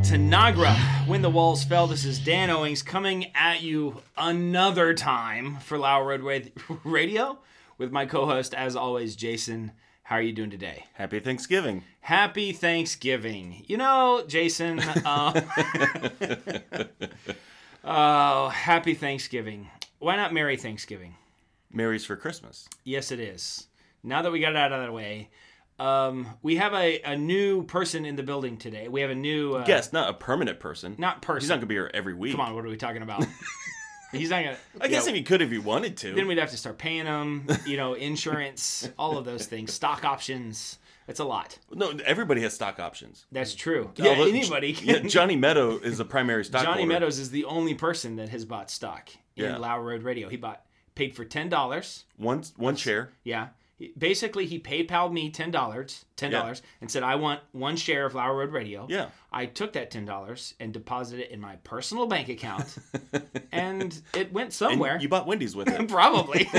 to Nagra. When the Walls Fell. This is Dan Owings coming at you another time for Lower Road Radio with my co-host, as always, Jason. How are you doing today? Happy Thanksgiving. Happy Thanksgiving. You know, Jason, oh, happy Thanksgiving. Why not Merry Thanksgiving? Merry's for Christmas. Yes, it is. Now that we got it out of the way, we have a new person in the building today. We have a new... guest, not a permanent person. Not person. He's not going to be here every week. Come on, what are we talking about? He's not going to... I guess if he could if he wanted to. Then we'd have to start paying him, insurance, all of those things. Stock options. It's a lot. No, everybody has stock options. That's true. Yeah, anybody can. Yeah, Johnny Meadow is the primary stockholder. Johnny Meadows is the only person that has bought stock in Lower Road Radio. He paid for $10. One share. Yeah. Basically, he PayPal'd me $10 and said, I want one share of Lower Road Radio. Yeah. I took that $10 and deposited it in my personal bank account, and it went somewhere. And you bought Wendy's with it. Probably.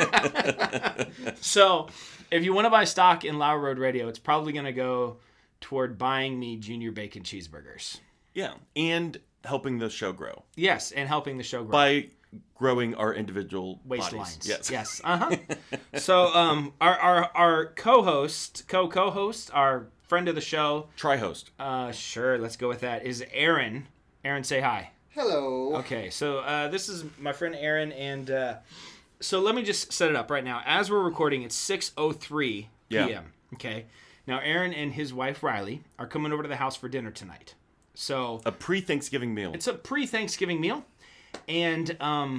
So, if you want to buy stock in Lower Road Radio, it's probably going to go toward buying me Junior Bacon cheeseburgers. Yeah, and helping the show grow. Yes, and helping the show grow. By growing our individual waistlines. Yes. Yes. So, our co-host, our friend of the show, tri-host. Sure, let's go with that. Is Aaron? Aaron, say hi. Hello. Okay, so this is my friend Aaron, and so let me just set it up right now. As we're recording, it's 6:03 p.m. Yeah. Okay. Now, Aaron and his wife Riley are coming over to the house for dinner tonight. So a pre-Thanksgiving meal. It's a pre-Thanksgiving meal. And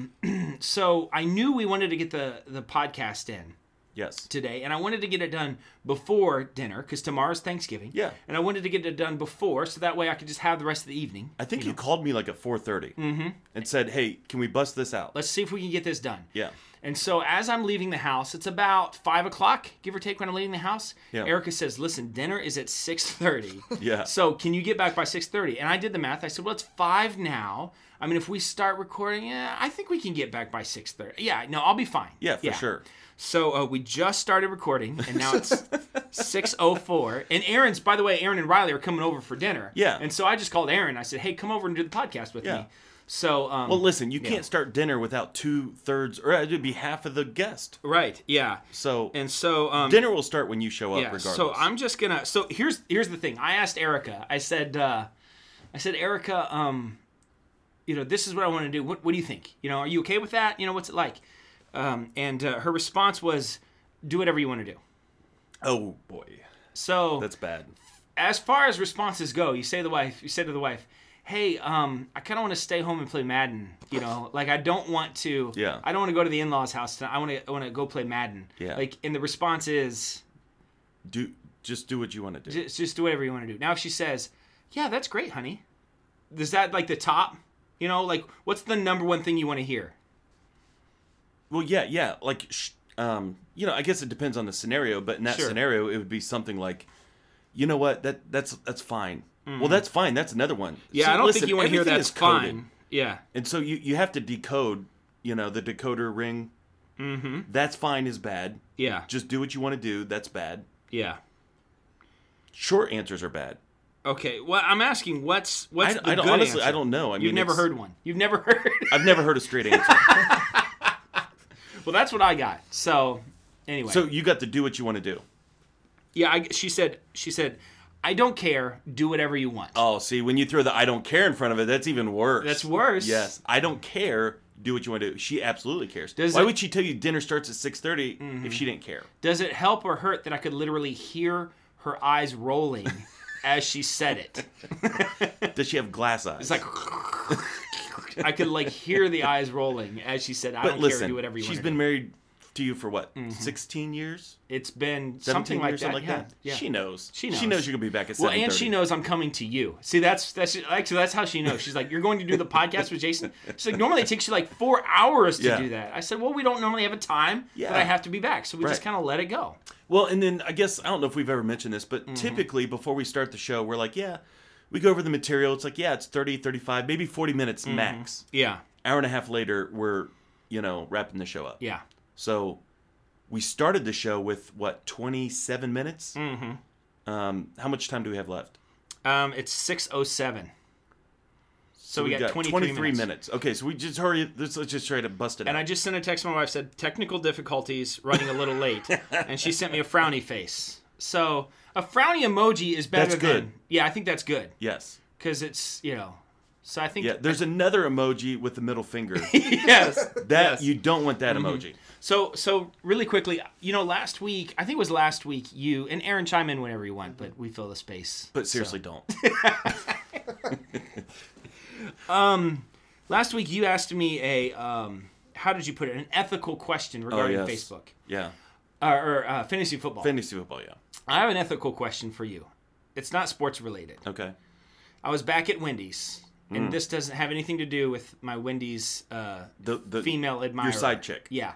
so I knew we wanted to get the podcast in today, and I wanted to get it done before dinner because tomorrow's Thanksgiving. Yeah. And I wanted to get it done before so that way I could just have the rest of the evening. I think you called me like at 4:30 and said, hey, can we bust this out? Let's see if we can get this done. Yeah. And so as I'm leaving the house, it's about 5 o'clock, give or take, when I'm leaving the house. Yeah. Erica says, listen, dinner is at 6:30. Yeah. So can you get back by 6:30? And I did the math. I said, well, it's 5 now. I mean, if we start recording, I think we can get back by 6:30. Yeah, no, I'll be fine. Yeah, for sure. So we just started recording, and now it's 6:04. And by the way, Aaron and Riley are coming over for dinner. Yeah. And so I just called Aaron. I said, hey, come over and do the podcast with me. So, well, listen, you can't start dinner without 2/3, or it'd be half of the guest. Right. Yeah. So dinner will start when you show up, regardless. So I'm just gonna. So here's the thing. I asked Erica. I said, Erica, this is what I want to do. What do you think? Are you okay with that? What's it like? And her response was, do whatever you want to do. Oh boy. So that's bad. As far as responses go, you say to the wife, hey, I kind of want to stay home and play Madden. Like I don't want to. Yeah. I don't want to go to the in-laws' house tonight. I want to go play Madden. Yeah. And the response is, just do what you want to do. Just do whatever you want to do. Now, if she says, yeah, that's great, honey. Is that like the top? What's the number one thing you want to hear? Well, yeah. Like, I guess it depends on the scenario, but in that scenario, it would be something like, you know what, that's fine. Mm-hmm. Well, that's fine. That's another one. Yeah, See, I don't think you want to hear that's fine. Yeah. And so you have to decode, the decoder ring. Mm-hmm. That's fine is bad. Yeah. Just do what you want to do. That's bad. Yeah. Short answers are bad. Okay, well, I'm asking, what's the good honestly, answer? I don't know. You've never heard one. You've never heard. I've never heard a straight answer. Well, that's what I got. So, anyway. So you got to do what you want to do. Yeah, she said, I don't care. Do whatever you want. Oh, see, when you throw the "I don't care" in front of it, that's even worse. That's worse. Yes, I don't care. Do what you want to do. She absolutely cares. Why would she tell you dinner starts at 6:30 if she didn't care? Does it help or hurt that I could literally hear her eyes rolling as she said it? Does she have glass eyes? It's like I could hear the eyes rolling as she said, "I don't care. Do whatever you want." She's been married to you for what? 16 years? It's been something like that. Yeah. She knows. She knows you're gonna be back at 7:30. Well, and she knows I'm coming to you. See, that's how she knows. She's like, "You're going to do the podcast with Jason." She's like, "Normally it takes you 4 hours to do that." I said, "Well, we don't normally have a time that I have to be back, so we just kind of let it go." Well, and then I guess I don't know if we've ever mentioned this, but typically before we start the show, we're like, we go over the material. It's like, it's 30, 35, maybe 40 minutes max. Yeah. Hour and a half later, we're wrapping the show up. Yeah. So we started the show with 27 minutes. Mm-hmm. How much time do we have left? It's 6:07. So we got 23 minutes. Okay, so we just hurry. Let's just try to bust it out. And I just sent a text to my wife, said, technical difficulties, running a little late. And she sent me a frowny face. So a frowny emoji is better That's than... good. Yeah, I think that's good. Yes. Because it's, So I think... Yeah, there's another emoji with the middle finger. Yes. You don't want that emoji. So really quickly, last week, I think it was last week, you, and Aaron, chime in whenever you want, but we fill the space. But seriously, don't. Last week you asked me how did you put it? An ethical question regarding Facebook. Yeah. Or fantasy football. Fantasy football, yeah. I have an ethical question for you. It's not sports related. Okay. I was back at Wendy's, and this doesn't have anything to do with my Wendy's the female admirer. Your side chick. Yeah.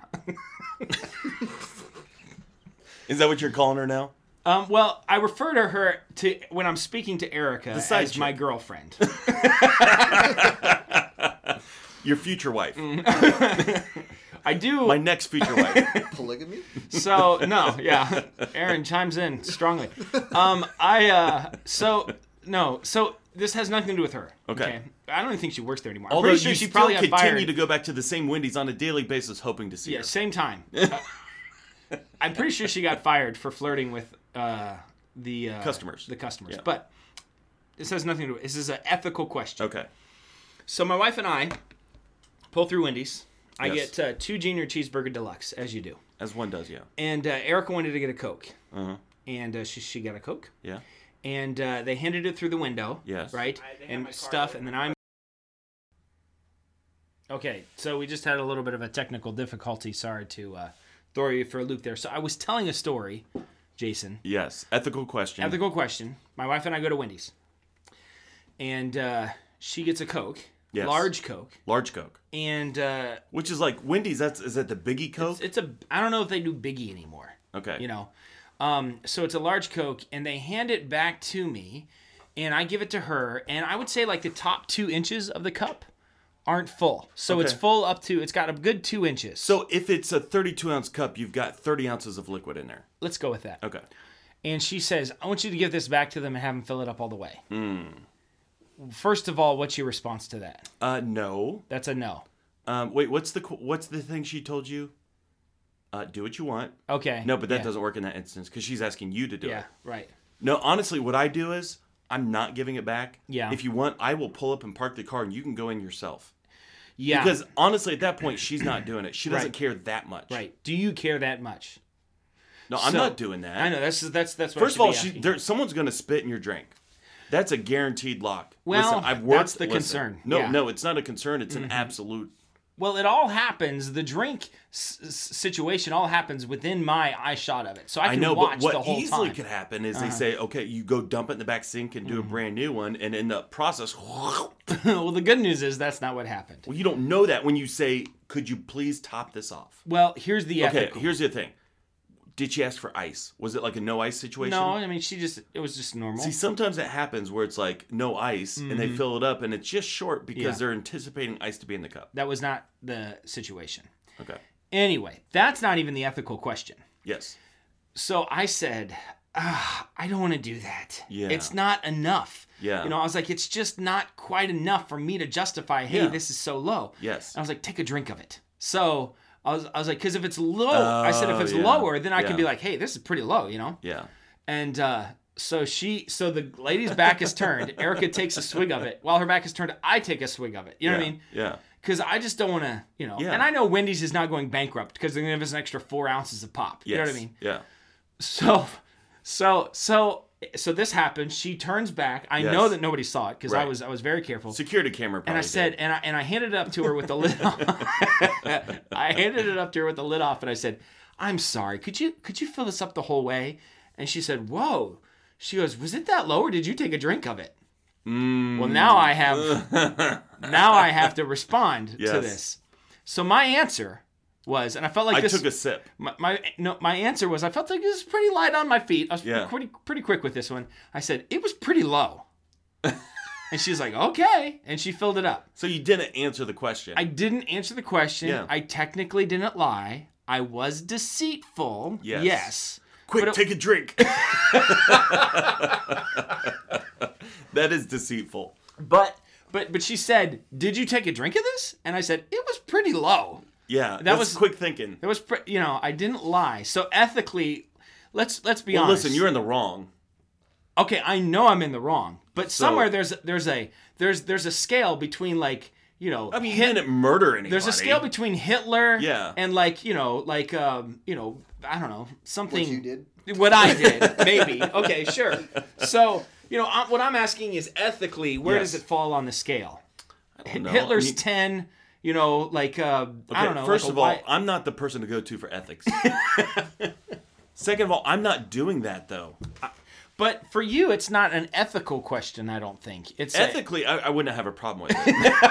Is that what you're calling her now? Well, I refer to her when I'm speaking to Erica as chick. my girlfriend. Your future wife. I do. My next future wife. Polygamy? So, no, yeah. Aaron chimes in strongly. So this has nothing to do with her. Okay. I don't even think she works there anymore. I'm Although pretty sure you she still probably got continue fired. to go back to the same Wendy's on a daily basis hoping to see Yeah, her. same time. I'm pretty sure she got fired for flirting with the customers. The customers. Yeah. But this has nothing to do with it. This is an ethical question. Okay. So my wife and I pull through Wendy's. I Yes. get 2 Junior Cheeseburger Deluxe, as you do. As one does, yeah. And Erica wanted to get a Coke. Uh-huh. And she got a Coke. Yeah. And they handed it through the window. Yes. Right? And stuff. And then I'm... Okay, so we just had a little bit of a technical difficulty. Sorry to throw you for a loop there. So I was telling a story, Jason. Yes. Ethical question. Ethical question. My wife and I go to Wendy's. And she gets a Coke. Yes. Large Coke. Large Coke. And... which is like Wendy's, is that the Biggie Coke? I don't know if they do Biggie anymore. Okay. So it's a large Coke, and they hand it back to me, and I give it to her, and I would say like the top 2 inches of the cup aren't full. So Okay. it's full up to, it's got a good 2 inches. So if it's a 32-ounce cup, you've got 30 ounces of liquid in there. Let's go with that. Okay. And she says, I want you to give this back to them and have them fill it up all the way. First of all, what's your response to that? No. That's a no. Wait, what's the thing she told you? Do what you want. Okay. No, but that doesn't work in that instance because she's asking you to do it. Yeah, right. No, honestly, what I do is I'm not giving it back. Yeah. If you want, I will pull up and park the car and you can go in yourself. Yeah. Because honestly, at that point, she's not doing it. She doesn't Right. care that much. Right. Do you care that much? No, I'm So- not doing that. I know, that's what First I of should all, be asking. someone's going to spit in your drink. That's a guaranteed lock. Well, Listen, I've worked, that's the concern. No, Yeah. no, it's not a concern. It's an absolute. Well, it all happens. The drink situation all happens within my eye shot of it, so I can know, watch but the what whole easily time. could happen is they say, okay, you go dump it in the back sink and do a brand new one, and in the process, well, Well, the good news is that's not what happened. you don't know that when you say, could you please top this off? Well, here's the Okay, ethical. here's the thing. Did she ask for ice? Was it like a no ice situation? No, I mean it was just normal. See, sometimes it happens where it's like no ice, and they fill it up, and it's just short because Yeah. they're anticipating ice to be in the cup. That was not the situation. Okay. Anyway, that's not even the ethical question. Yes. So I said, I don't want to do that. Yeah. It's not enough. Yeah. I was like, it's just not quite enough for me to justify, hey, Yeah. this is so low. Yes. And I was like, take a drink of it. So I was like, because if it's low, I said if it's yeah. lower, then I Yeah. can be like, hey, this is pretty low, Yeah. And so the lady's back is turned. Erica takes a swig of it. While her back is turned, I take a swig of it. You know what I mean? Yeah. Because I just don't want to, Yeah. And I know Wendy's is not going bankrupt because they're going to give us an extra 4 ounces of pop. Yes. You know what I mean? Yeah. So this happens. She turns back. I Yes. know that nobody saw it because Right. I was very careful. Security camera. Probably And I said, did. and I handed it up to her with the lid off. I handed it up to her with the lid off, and I said, "I'm sorry. Could you fill this up the whole way?" And she said, "Whoa." She goes, "Was it that low, or did you take a drink of it?" Well, now I have to respond to Yes. this. So my answer was, and I felt like I this. took a sip. My answer was, I felt like it was pretty light on my feet. I was Yeah. pretty quick with this one. I said it was pretty low, and she's like, "Okay," and she filled it up. So you didn't answer the question. I didn't answer the question. Yeah. I technically didn't lie. I was deceitful. Yes. Yes. Quick, But it- take a drink. That is deceitful. But But she said, "Did you take a drink of this?" And I said, "It was pretty low." Yeah, that was quick thinking. It was, I didn't lie. So ethically, let's be well, honest. Listen, you're in the wrong. Okay, I know I'm in the wrong, but somewhere there's a scale between like. I mean, you didn't murder anybody. There's a scale between Hitler and I don't know, something. What you did? What I did, maybe. Okay, sure. So, what I'm asking is ethically, where does it fall on the scale? I don't know. Hitler's 10, I don't know. First of all, I'm not the person to go to for ethics. Second of all, I'm not doing that, though. But for you, it's not an ethical question, I don't think. It's ethically, I wouldn't have a problem with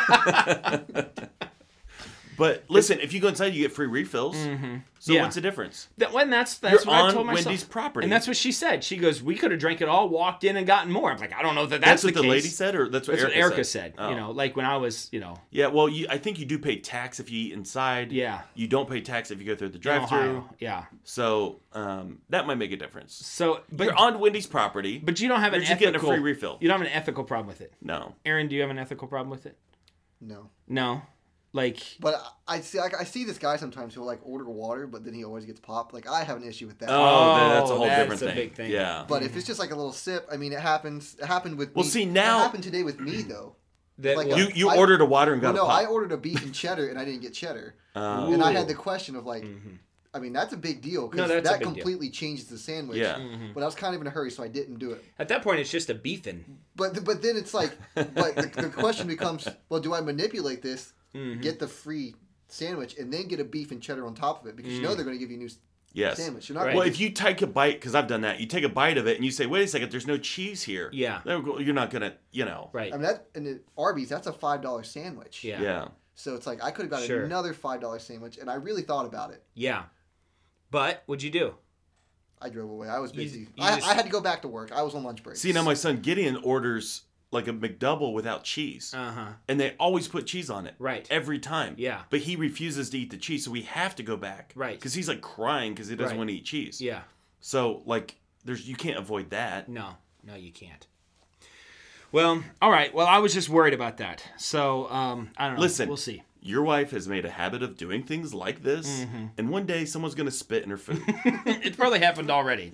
it. But listen, if you go inside, you get free refills. Mm-hmm. So what's the difference? That's You're what I told myself. Wendy's property. And that's what she said. She goes, we could have drank it all, walked in, and gotten more. I'm like, I don't know that that's what the the lady said, or that's what Erica said. Oh. Like when I was, Yeah, well, I think you do pay tax if you eat inside. Yeah. You don't pay tax if you go through the drive-thru. Yeah. So that might make a difference. So, but you're on Wendy's property. But you don't have an ethical. You're getting a free refill. You don't have an ethical problem with it. No. Aaron, do you have an ethical problem with it? No. But I see this guy sometimes who'll order water, but then he always gets popped. I have an issue with that. Oh, that's a whole different thing. That's a big thing. Yeah. But if it's just a little sip, I mean, it happens. It happened with me. Well, see, now... It happened today with me, though. You ordered a water and got a pop. I ordered a beef and cheddar, and I didn't get cheddar. And I had the question of, I mean, that's a big deal, because that completely changes the sandwich. Yeah. Mm-hmm. But I was kind of in a hurry, so I didn't do it. At that point, it's just a beefing. But then it's but the question becomes, well, do I manipulate this, get the free sandwich, and then get a beef and cheddar on top of it? Because you know they're going to give you a new sandwich. You're not Well, if you take a bite, because I've done that, you take a bite of it and you say, wait a second, there's no cheese here. Yeah. You're not going to, Right. I mean, and at Arby's, that's a $5 sandwich. Yeah. So it's I could have got another $5 sandwich, and I really thought about it. Yeah. But what'd you do? I drove away. I was busy. I had to go back to work. I was on lunch break. See, now my son Gideon orders a McDouble without cheese. Uh-huh. And they always put cheese on it. Right. Every time. Yeah. But he refuses to eat the cheese, so we have to go back. Right. Because he's crying because he doesn't want to eat cheese. Yeah. So you can't avoid that. No, you can't. Well, all right. Well, I was just worried about that. So, I don't know. Listen. We'll see. Your wife has made a habit of doing things like this, and one day someone's going to spit in her food. It's probably happened already.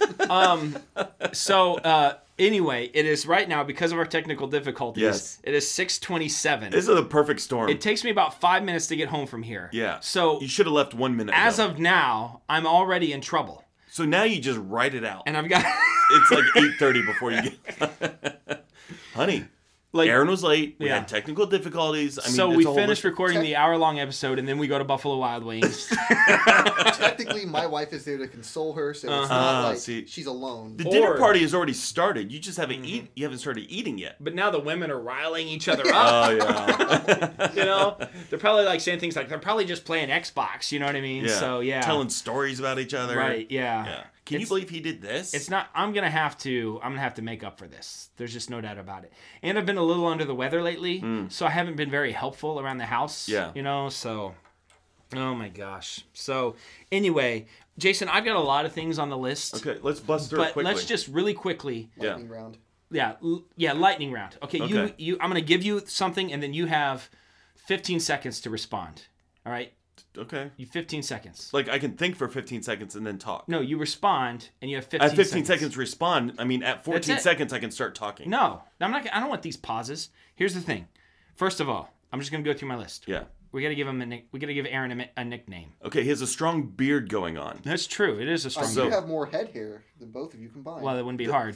Anyway, it is right now, because of our technical difficulties, it is 6:27. This is a perfect storm. It takes me about 5 minutes to get home from here. Yeah. So you should have left 1 minute as ago. of now, I'm already in trouble. So now you just write it out. And I've got... It's 8:30 before you get... Honey... Aaron was late. We had technical difficulties. I mean, so we finished recording the hour-long episode, and then we go to Buffalo Wild Wings. Technically, my wife is there to console her, so it's not she's alone. The dinner party has already started. You just haven't You haven't started eating yet. But now the women are riling each other up. Oh yeah. They're probably saying things like they're probably just playing Xbox. You know what I mean? Yeah. So telling stories about each other. Right. Yeah. Can you believe he did this? It's not. I'm gonna have to make up for this. There's just no doubt about it. And I've been a little under the weather lately, so I haven't been very helpful around the house. Yeah. So, oh my gosh. So anyway, Jason, I've got a lot of things on the list. Okay, let's bust through it quickly. But let's just really quickly. Lightning round. Yeah, lightning round. Okay, you. I'm gonna give you something, and then you have 15 seconds to respond. All right. Okay. You 15 seconds. I can think for 15 seconds and then talk. No, you respond and you have 15 seconds. At 15 seconds respond. I mean, at 14 seconds I can start talking. No, I'm not. I don't want these pauses. Here's the thing. First of all, I'm just gonna go through my list. Yeah. We gotta give Aaron a nickname. Okay, he has a strong beard going on. That's true. It is a strong beard. You have more head hair than both of you combined. Well, that wouldn't be hard.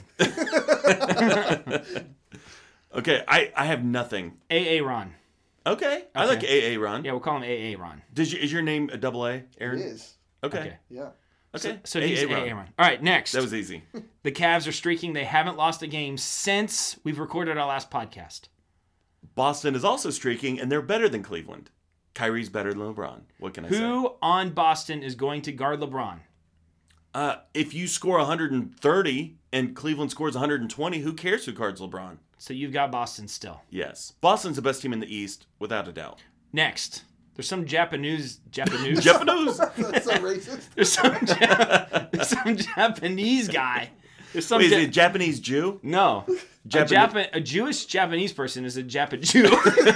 Okay, I have nothing. AA Ron. Okay. I like AA Ron. Yeah, we'll call him AA Ron. Is your name a double A, Aaron? It is. Okay. Yeah. Okay. So he's AA Ron. All right, next. That was easy. The Cavs are streaking. They haven't lost a game since we've recorded our last podcast. Boston is also streaking, and they're better than Cleveland. Kyrie's better than LeBron. What can I say? Who on Boston is going to guard LeBron? If you score 130 and Cleveland scores 120, who cares who guards LeBron? So you've got Boston still. Yes. Boston's the best team in the East, without a doubt. Next. There's some Japanese. Japanese? That's so racist. There's some Japanese guy. There's some Wait, is it a Japanese Jew? No. A Jewish Japanese person is a Japa Jew.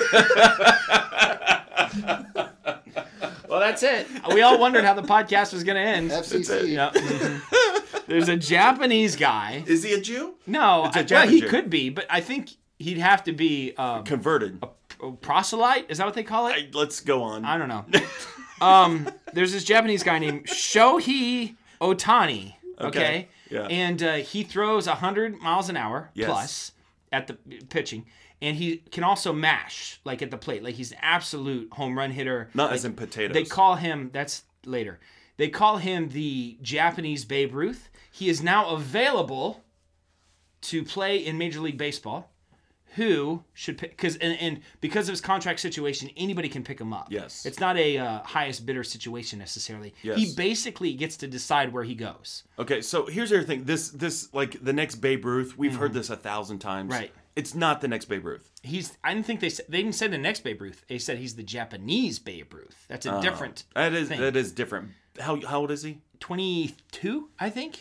Well, that's it. We all wondered how the podcast was going to end. FCC. Yeah. Mm-hmm. There's a Japanese guy. Is he a Jew? No. He could be, but I think he'd have to be... converted. A proselyte? Is that what they call it? Let's go on. I don't know. There's this Japanese guy named Shohei Ohtani. Okay? Yeah. And he throws 100 miles an hour plus at the pitching. And he can also mash, like, at the plate. Like, he's an absolute home run hitter. Not like, as in potatoes. They call him, that's later. They call him the Japanese Babe Ruth. He is now available to play in Major League Baseball. Who should pick? Because of his contract situation, anybody can pick him up. Yes. It's not a highest bidder situation necessarily. Yes. He basically gets to decide where he goes. Okay, so here's the other thing. This like the next Babe Ruth. We've heard this 1,000 times. Right. It's not the next Babe Ruth. I didn't think they didn't say the next Babe Ruth. They said he's the Japanese Babe Ruth. That's a different. That is thing. That is different. How old is he? 22, I think.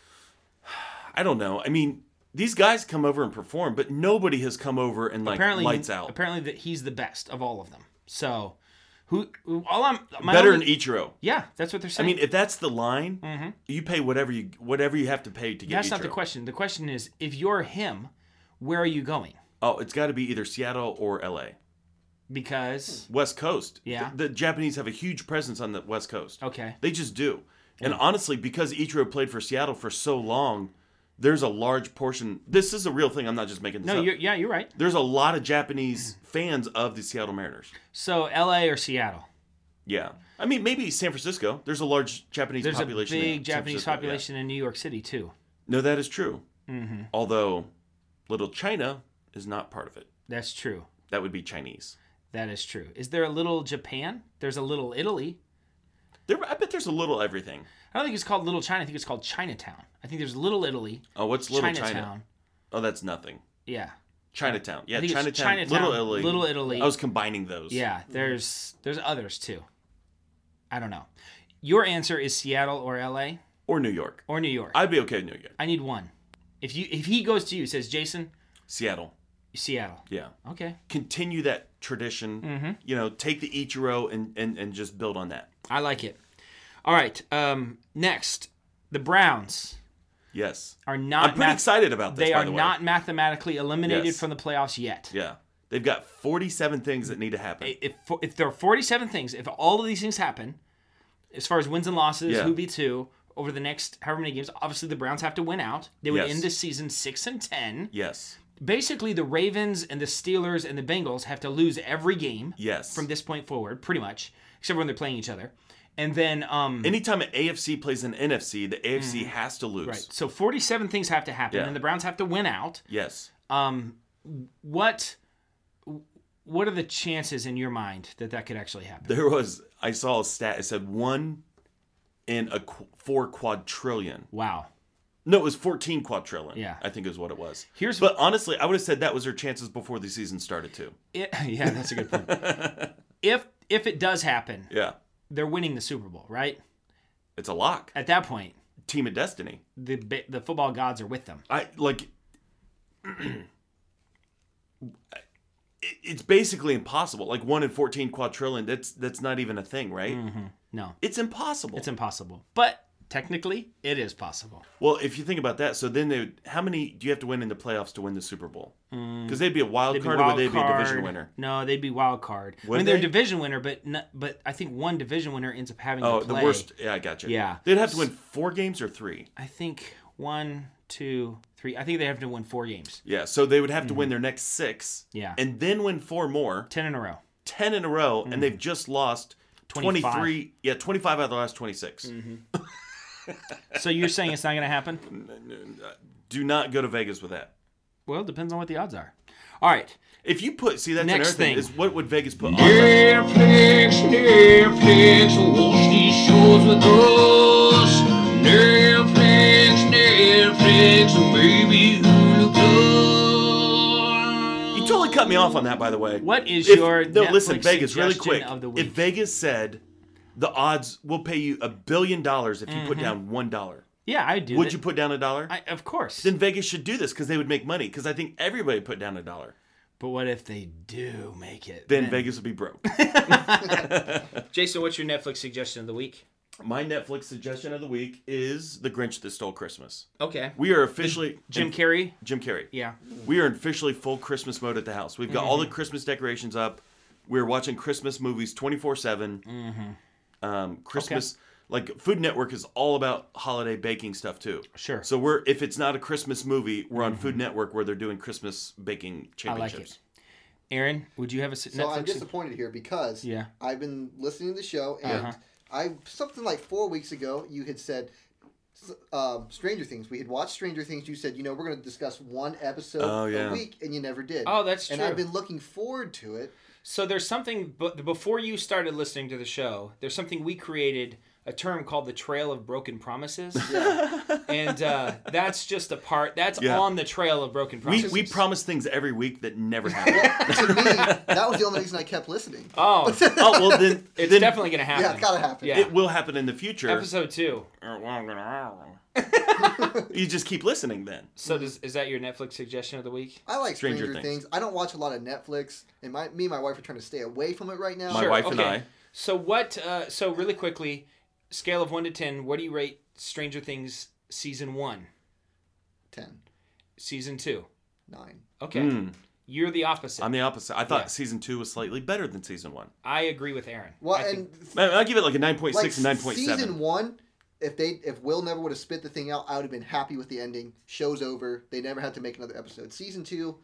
I don't know. I mean, these guys come over and perform, but nobody has come over and lights out. Apparently, that he's the best of all of them. So, better than Ichiro. Yeah, that's what they're saying. I mean, if that's the line, you pay whatever you have to pay to get. That's Ichiro. not the question. The question is, if you're him, where are you going? Oh, it's got to be either Seattle or LA. Because West Coast. Yeah. The Japanese have a huge presence on the West Coast. Okay. They just do. And honestly, because Ichiro played for Seattle for so long, there's a large portion. This is a real thing. I'm not just making this up. You're right. There's a lot of Japanese fans of the Seattle Mariners. So LA or Seattle? Yeah. I mean, maybe San Francisco. There's a large Japanese population. There's a big Japanese population in New York City, too. No, that is true. Mm-hmm. Although, Little China is not part of it. That's true. That would be Chinese. That is true. Is there a little Japan? There's a little Italy. I bet there's a little everything. I don't think it's called Little China. I think it's called Chinatown. I think there's Little Italy. Oh, what's Little Chinatown. China? Oh, that's nothing. Yeah. Chinatown. Yeah, Chinatown. Little Italy. Little Italy. I was combining those. Yeah, there's others too. I don't know. Your answer is Seattle or LA? Or New York. Or New York. I'd be okay with New York. I need one. If he goes to you, says Jason, Seattle. Yeah. Okay. Continue that tradition. Mm-hmm. Take the Ichiro and just build on that. I like it. All right. Next, the Browns. Yes. Are not. I'm pretty excited about this. They are not mathematically eliminated from the playoffs yet. Yeah. They've got 47 things that need to happen. If there are 47 things, if all of these things happen, as far as wins and losses, who beats who over the next however many games, obviously the Browns have to win out. They would end this season 6-10. Yes. Basically, the Ravens and the Steelers and the Bengals have to lose every game. Yes. From this point forward, pretty much, except when they're playing each other. And then anytime an AFC plays an NFC, the AFC has to lose. Right. So 47 things have to happen, and the Browns have to win out. Yes. What are the chances in your mind that could actually happen? I saw a stat. It said 1 in 4 quadrillion. Wow. No, it was 14 quadrillion. Yeah. I think is what it was. But honestly, I would have said that was their chances before the season started too. Yeah, that's a good point. If it does happen, they're winning the Super Bowl, right? It's a lock. At that point, team of destiny. The football gods are with them. It's basically impossible. Like 1 in 14 quadrillion. That's not even a thing, right? Mm-hmm. No, it's impossible. It's impossible, but technically, it is possible. Well, if you think about that, so then how many do you have to win in the playoffs to win the Super Bowl? Because they'd be a wild card, or would they be a division winner? No, they'd be wild card. They're a division winner, but I think one division winner ends up having to play. The worst. Yeah, I got you. Yeah, they'd have to win 4 games or 3. I think 1, 2, 3. I think they have to win 4 games. Yeah, so they would have to win their next 6. Yeah, and then win 4 more. 10 in a row. 10 in a row, and they've just lost 23. Yeah, 25 out of the last 26. Mm-hmm. So you're saying it's not going to happen? Do not go to Vegas with that. Well, it depends on what the odds are. All right. If you put, that's another thing, is what would Vegas put on? Netflix, watch these shows with us. Netflix, maybe Hulu Plus. You totally cut me off on that, by the way. What is your Netflix listen, Vegas, really quick. Of the week? If Vegas said the odds will pay you $1 billion if you put down $1. Yeah, I do. Would you put down $1? Of course. Then Vegas should do this because they would make money. Because I think everybody put down $1. But what if they do make it? Then Vegas would be broke. Jason, what's your Netflix suggestion of the week? My Netflix suggestion of the week is The Grinch That Stole Christmas. Okay. We are officially... Jim Carrey? Jim Carrey. Yeah. We are officially full Christmas mode at the house. We've got all the Christmas decorations up. We're watching Christmas movies 24/7. Christmas... Okay. Like, Food Network is all about holiday baking stuff, too. Sure. So if it's not a Christmas movie, we're on Food Network where they're doing Christmas baking championships. I like it. Aaron, would you have a So Netflix? I'm disappointed here because I've been listening to the show, and something like 4 weeks ago, you had said Stranger Things. We had watched Stranger Things. You said, we're going to discuss one episode a week, and you never did. Oh, that's true. And I've been looking forward to it. So there's something, before you started listening to the show, there's something we created, a term called the Trail of Broken Promises. Yeah. And that's just a part, that's on the Trail of Broken Promises. We promise things every week that never happen. Well, to me, that was the only reason I kept listening. Oh, well then... It's definitely going to happen. Yeah, it's got to happen. Yeah. It will happen in the future. Episode 2. You just keep listening then. So is that your Netflix suggestion of the week? I like Stranger Things. I don't watch a lot of Netflix, and me and my wife are trying to stay away from it right now. My wife and I. So so really quickly, scale of 1 to 10, what do you rate Stranger Things season 1? 10. Season 2? 9. Okay. You're the opposite. I'm the opposite. I thought season 2 was slightly better than season 1. I agree with Aaron. Well, I'll give it like a 9.6 like and 9.7. Season 1, if Will never would have spit the thing out, I would have been happy with the ending. Show's over. They never had to make another episode. Season 2,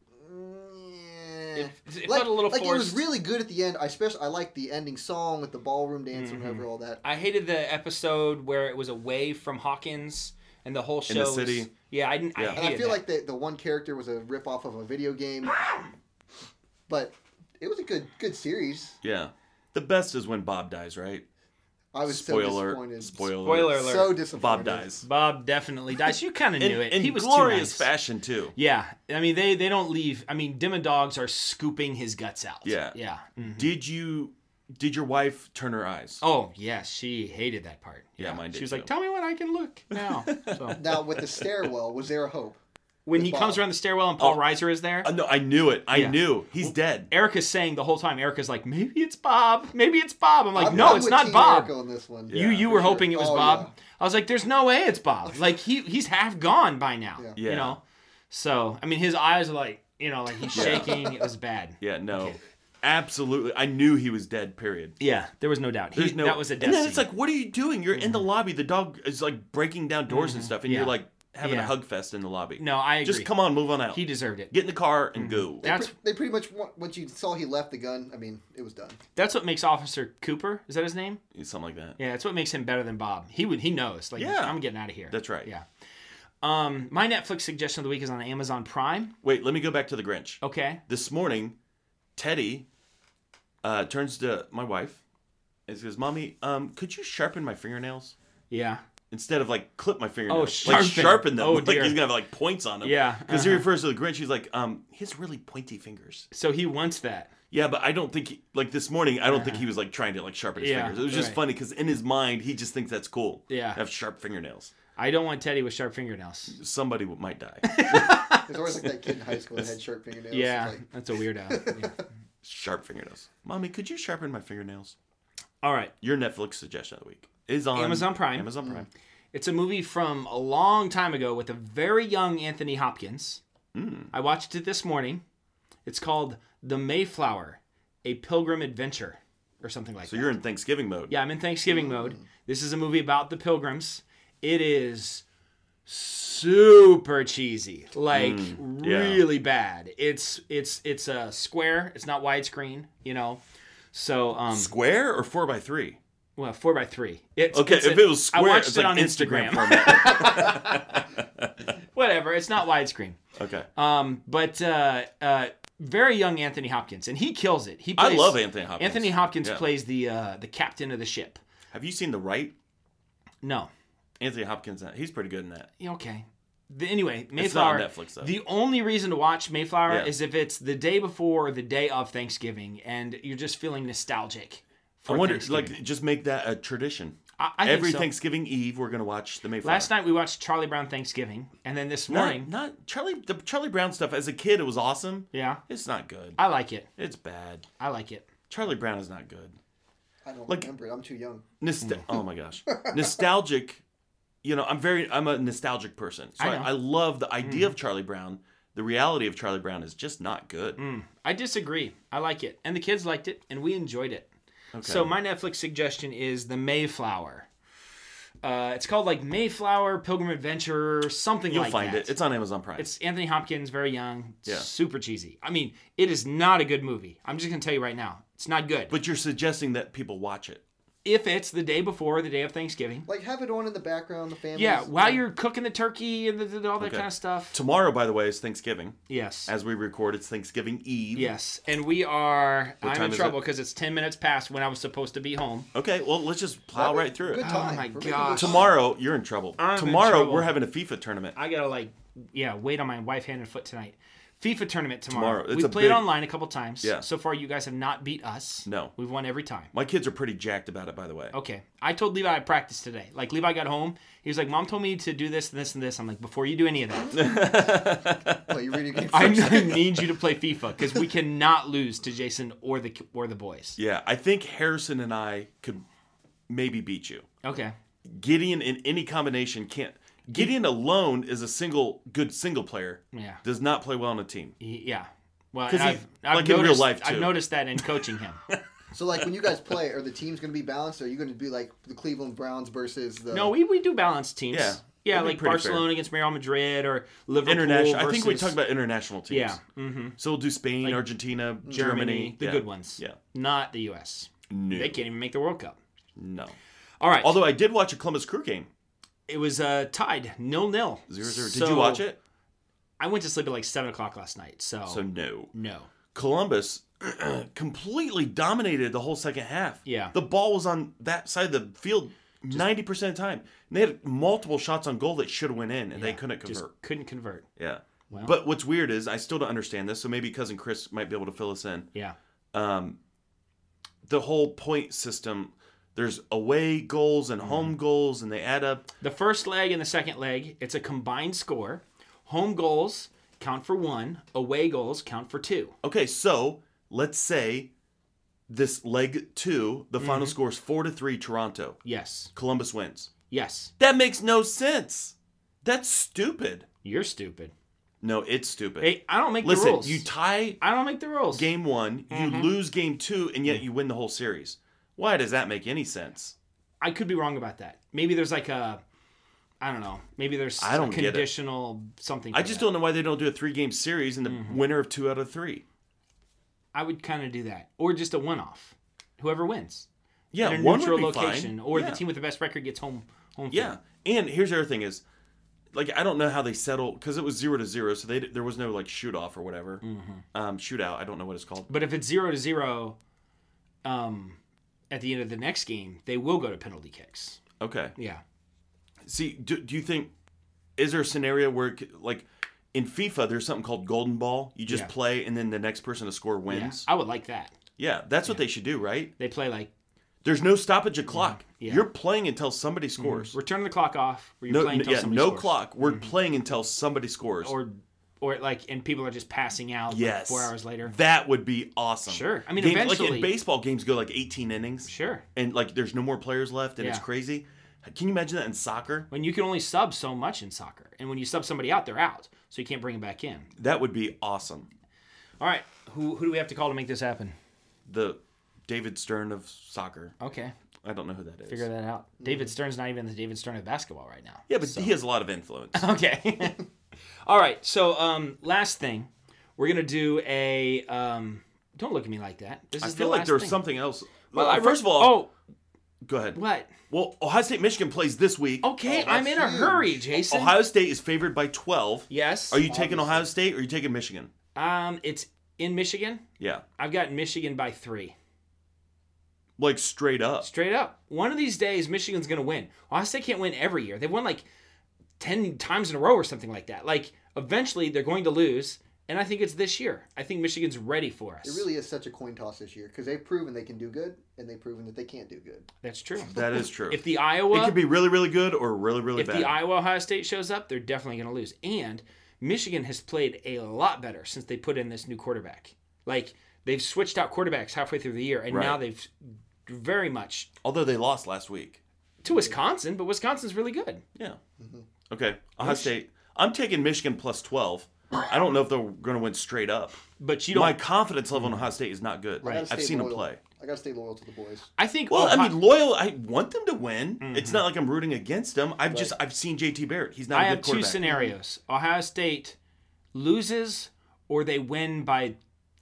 it felt a little forced. It was really good at the end. I liked the ending song with the ballroom dance and whatever, all that. I hated the episode where it was away from Hawkins and the whole show. In the city. I hated and I feel that. like the one character was a ripoff of a video game. But it was a good series. Yeah. The best is when Bob dies, right? I was so disappointed. Spoiler alert. So disappointed. Bob dies. Bob definitely dies. You kind of knew it. In he was glorious too nice. fashion, too. Yeah. I mean, they don't leave. I mean, Dim and Dogs are scooping his guts out. Yeah. Yeah. Mm-hmm. Did your wife turn her eyes? Oh, yes. She hated that part. Yeah, mine did. She was too. like, tell me when I can look now. So. Now, with the stairwell, was there a hope? When he comes around the stairwell and Paul Reiser is there? No, I knew it. I knew. He's dead. Erica's saying the whole time, Erica's like, maybe it's Bob. Maybe it's Bob. I'm like, no, it's not Bob. On this one. Yeah, you were hoping it was Bob. Yeah. I was like, there's no way it's Bob. Like, he's half gone by now. Yeah. You know? So, I mean, his eyes are like, like he's shaking. It was bad. Yeah, no. Okay. Absolutely. I knew he was dead, period. Yeah, there was no doubt. That was a death And then scene. it's like, what are you doing? You're in the lobby. The dog is like breaking down doors and stuff. And you're like, having a hug fest in the lobby. No, I agree. Just come on, move on out. He deserved it. Get in the car and go. They pretty much, once you saw he left the gun, I mean, it was done. That's what makes Officer Cooper, is that his name? Something like that. Yeah, that's what makes him better than Bob. He knows. Like, I'm getting out of here. That's right. Yeah. My Netflix suggestion of the week is on Amazon Prime. Wait, let me go back to the Grinch. Okay. This morning, Teddy turns to my wife and says, Mommy, could you sharpen my fingernails? Yeah. Instead of like clip my fingernails, like sharpen them. Oh, like dear. He's gonna have like points on them. Yeah, because he refers to the Grinch. He's like, he has really pointy fingers. So he wants that. Yeah, but I don't think this morning. I don't think he was like trying to like sharpen his fingers. It was just funny because in his mind he just thinks that's cool. Yeah, to have sharp fingernails. I don't want Teddy with sharp fingernails. Somebody might die. There's always like that kid in high school that had sharp fingernails. Yeah, that's a weirdo. Yeah. Sharp fingernails. Mommy, could you sharpen my fingernails? All right. Your Netflix suggestion of the week is on Amazon Prime. Amazon Prime. It's a movie from a long time ago with a very young Anthony Hopkins. I watched it this morning. It's called The Mayflower, A Pilgrim Adventure, or something like that. So you're in Thanksgiving mode. Yeah, I'm in Thanksgiving mode. This is a movie about the Pilgrims. It is super cheesy, like really bad. It's a square. It's not widescreen, So square or 4x3. Well, 4x3. If it was square, I watched it's it like on Instagram. Whatever. It's not widescreen. Okay. But very young Anthony Hopkins, and he kills it. I love Anthony Hopkins. Anthony Hopkins plays the captain of the ship. Have you seen The Right? No. Anthony Hopkins, he's pretty good in that. Okay. Anyway, Mayflower. It's not on Netflix, though. The only reason to watch Mayflower is if it's the day before or the day of Thanksgiving, and you're just feeling nostalgic. I wonder, just make that a tradition. I Every think so. Thanksgiving Eve, we're going to watch The Mayflower. Last night we watched Charlie Brown Thanksgiving, and then this morning... Not Charlie. The Charlie Brown stuff, as a kid, it was awesome. Yeah. It's not good. I like it. It's bad. I like it. Charlie Brown is not good. I don't remember it. I'm too young. Oh my gosh. Nostalgic. I'm a nostalgic person. So I love the idea of Charlie Brown. The reality of Charlie Brown is just not good. I disagree. I like it. And the kids liked it, and we enjoyed it. Okay. So my Netflix suggestion is The Mayflower. It's called like Mayflower, Pilgrim Adventure, something like that. You'll find it. It's on Amazon Prime. It's Anthony Hopkins, very young. Yeah. Super cheesy. I mean, it is not a good movie. I'm just going to tell you right now. It's not good. But you're suggesting that people watch it. If it's the day before, the day of Thanksgiving. Like, have it on in the background, the family. Yeah, while you're cooking the turkey and all that kind of stuff. Tomorrow, by the way, is Thanksgiving. Yes. As we record, it's Thanksgiving Eve. Yes. And we are... What I'm time in is trouble it? because it's 10 minutes past when I was supposed to be home. Okay, well, let's just plow right through it. Good time. Oh, my We're making gosh. good time. Tomorrow, you're in trouble. I'm in Tomorrow, trouble. we're having a FIFA tournament. I got to, wait on my wife, hand, and foot tonight. FIFA tournament tomorrow. It's We've a played big- online a couple times. Yeah. So far, you guys have not beat us. No. We've won every time. My kids are pretty jacked about it, by the way. Okay. I told Levi I practiced today. Like, Levi got home. He was like, Mom told me to do this and this and this. I'm like, before you do any of that, Play your video game I first. need you to play FIFA because we cannot lose to Jason or the boys. Yeah, I think Harrison and I could maybe beat you. Okay. Gideon in any combination can't. Gideon alone is a good single player. Yeah. Does not play well on a team. Yeah. Well, 'Cause and he- I've like in real noticed, life, too. I've noticed that in coaching him. So, like, when you guys play, are the teams going to be balanced? Or are you going to be like the Cleveland Browns versus the... No, we do balanced teams. Yeah. Yeah, That'd be like pretty Barcelona fair. against Real Madrid or Liverpool International. versus... I think we talked about international teams. Yeah. Mm-hmm. So we'll do Spain, Like Argentina, Germany. The Yeah. good ones. Yeah. Not the U.S. No. They can't even make the World Cup. No. All right. Although I did watch a Columbus Crew game. It was tied 0-0. 0-0. Did you watch it? I went to sleep at like 7 o'clock last night, so No. no. Columbus completely dominated the whole second half. Yeah. The ball was on that side of the field 90% of the time. And they had multiple shots on goal that should have went in, and they couldn't convert. Just couldn't convert. Yeah. Well. But what's weird is, I still don't understand this, so maybe Cousin Chris might be able to fill us in. Yeah. The whole point system, there's away goals and home goals, and they add up. The first leg and the second leg, it's a combined score. Home goals count for 1. Away goals count for 2. Okay, so let's say this leg 2, the final score is 4-3 Toronto. Yes. Columbus wins. Yes. That makes no sense. That's stupid. You're stupid. No, it's stupid. Hey, I don't make the Listen, rules. you tie I don't make the rules. game 1, you lose game 2, and yet you win the whole series. Why does that make any sense? I could be wrong about that. Maybe there's like a, I don't know. Maybe there's I don't a get it. conditional something. I for just that. don't know why they don't do a 3-game series and the winner of 2 out of 3. I would kind of do that, or just a one-off. Whoever wins. Yeah, in a one neutral would be location, fine. or Yeah. the team with the best record gets home Yeah, field. and here's the other thing is, like, I don't know how they settle, because it was 0-0, so there was no, like, shoot-off or whatever. Shootout, I don't know what it's called. But if it's 0-0, at the end of the next game, they will go to penalty kicks. Okay. Yeah. See, do you think, is there a scenario where, like, in FIFA, there's something called golden ball? You just Yeah. play, and then the next person to score Yeah. wins? I would like that. Yeah, that's what they should do, right? They play like There's no stoppage of clock. Yeah. You're playing until somebody scores. return the clock off. Where you're playing until somebody no scores. clock. We're playing until somebody scores. Or like, and people are just passing out. Yes. Like 4 hours later. That would be awesome. Sure. I mean, Like eventually- in baseball, games go like 18 innings. Sure. And like there's no more players left, and it's Yeah. crazy. Can you imagine that in soccer? When you can only sub so much in soccer, and when you sub somebody out, they're out, so you can't bring them back in. That would be awesome. All right, who do we have to call to make this happen? The David Stern of soccer. Okay, I don't know who that is. figure that out. David Stern's not even the David Stern of basketball right now. Yeah, but he has a lot of influence. Okay. All right. So, last thing, we're gonna do a. Don't look at me like that. This I is feel the like last there was thing. something else. Well, Well, first of all, Oh, go ahead. what? Well, Ohio State Michigan plays this week. Okay, Oh, I'm that's in a huge. hurry, Jason. Ohio State is favored by 12. Yes. Are you taking Obviously. Ohio State or are you taking Michigan? It's in Michigan. Yeah. I've got Michigan by 3. Like straight up. Straight up. One of these days, Michigan's going to win. Ohio State can't win every year. They've won like 10 times in a row or something like that. Like, eventually, they're going to lose, And I think it's this year. I think Michigan's ready for us. It really is such a coin toss this year because they've proven they can do good and they've proven that they can't do good. That's true. That is true. If the Iowa... It could be really, really good or really, really bad. If the Iowa-Ohio State shows up, they're definitely going to lose. And Michigan has played a lot better since they put in this new quarterback. Like, they've switched out quarterbacks halfway through the year, and now they've very much... Although they lost last week. To Wisconsin, but Wisconsin's really good. Yeah. Mm-hmm. Okay. Ohio State. I'm taking Michigan plus 12. I don't know if they're going to win straight up. But you don't... My confidence level in Ohio State is not good. Right. I've seen them play. I got to stay loyal to the boys. I think... Well, I mean, loyal. I want them to win. Mm-hmm. It's not like I'm rooting against them. I've seen JT Barrett. He's not a good quarterback. I have two scenarios. Ohio State loses or they win by